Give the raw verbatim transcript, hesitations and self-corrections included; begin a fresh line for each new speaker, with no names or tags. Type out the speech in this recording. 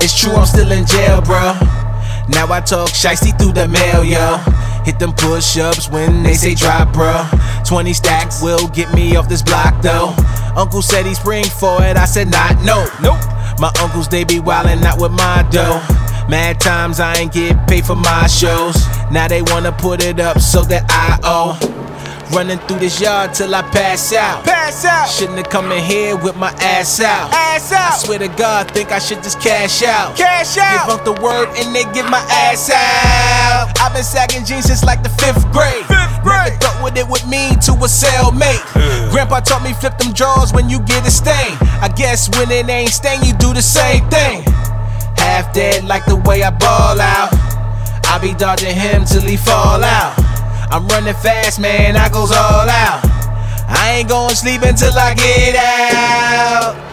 It's true, I'm still in jail, bro. Now I talk shiesty through the mail, yo. Hit them push-ups when they say drop, bro. Twenty stacks will get me off this block, though. Uncle said he spring for it, I said not, no. Nope. My uncles, they be wildin' out with my dough. Mad times I ain't get paid for my shows. Now they wanna put it up so that I owe. Running through this yard till I pass out. Pass out. Shouldn't have come in here with my ass out. Ass out. I swear to God, think I should just cash out. Cash out. Give up the word and they give my ass out. I've been sagging jeans since like the fifth grade. Fifth grade. Never thought what it would mean to a cellmate. Yeah. Grandpa taught me flip them drawers when you get a stain. I guess when it ain't stain, you do the same thing. Half dead like the way I ball out. I be dodging him till he fall out. I'm running fast, man, I goes all out. I ain't gon' sleep until I get out.